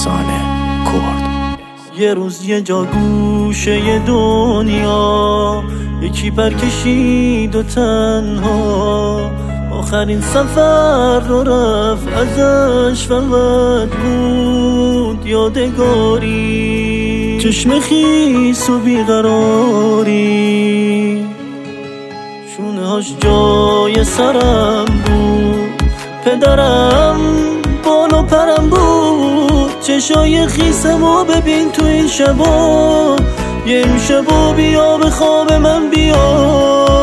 احسان کرد. یه روز یه جا گوشه دنیا یکی برکشید و تنها آخرین سفر رو رفت، ازش فقط بود یادگاری، چشم خیس و بیقراری، شونه هاش جای سرم بود، پدرم بالا پرم بود، چشای خیسمو ببین تو این شبا، یه شبا بیا به خواب من بیا.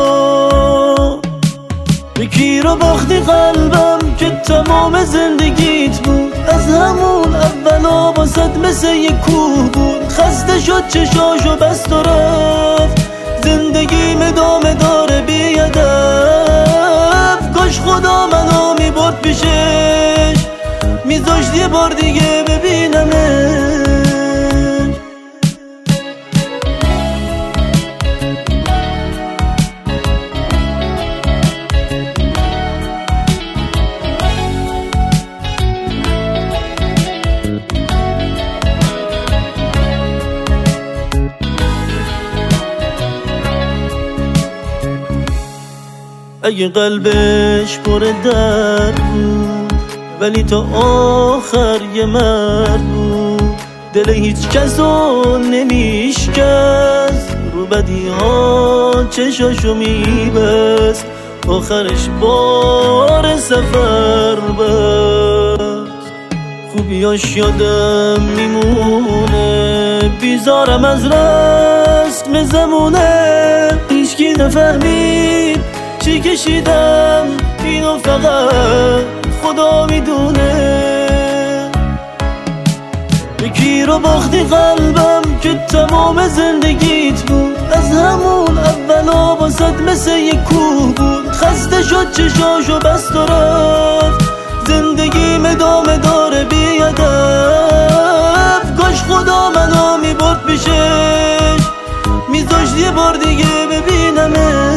یکی رو باختی قلبم که تمام زندگیت بود، از همون اولا واسد مثل یک کوه بود، خسته شد چشاشو بست و رفت، زندگی ادامه داره بی هدف، کاش خدا منو میبرد پیشش، میذاشت یه بار دیگه ببینمش. اگه قلبش پر درد بود ولی تا آخر یه مرد بود، دل هیچ کس رو نمیشکست، رو بدی ها چشاشو میبست، آخرش بار سفر بست. خوبیاش یادم میمونه، بیزارم از رسم زمونه، هیچکی نفهمید چی کشیدم، اینو فقط خدا میدونه. یکی رو باختی قلبم که تمام زندگیت بود، از همون اولا واسد مثل یک کوه بود، خسته شد چشاشو بست و رفت، زندگی ادامه داره بی هدف، کاش خدا منو میبرد پیشش، میذاشت یه بار دیگه ببینمه.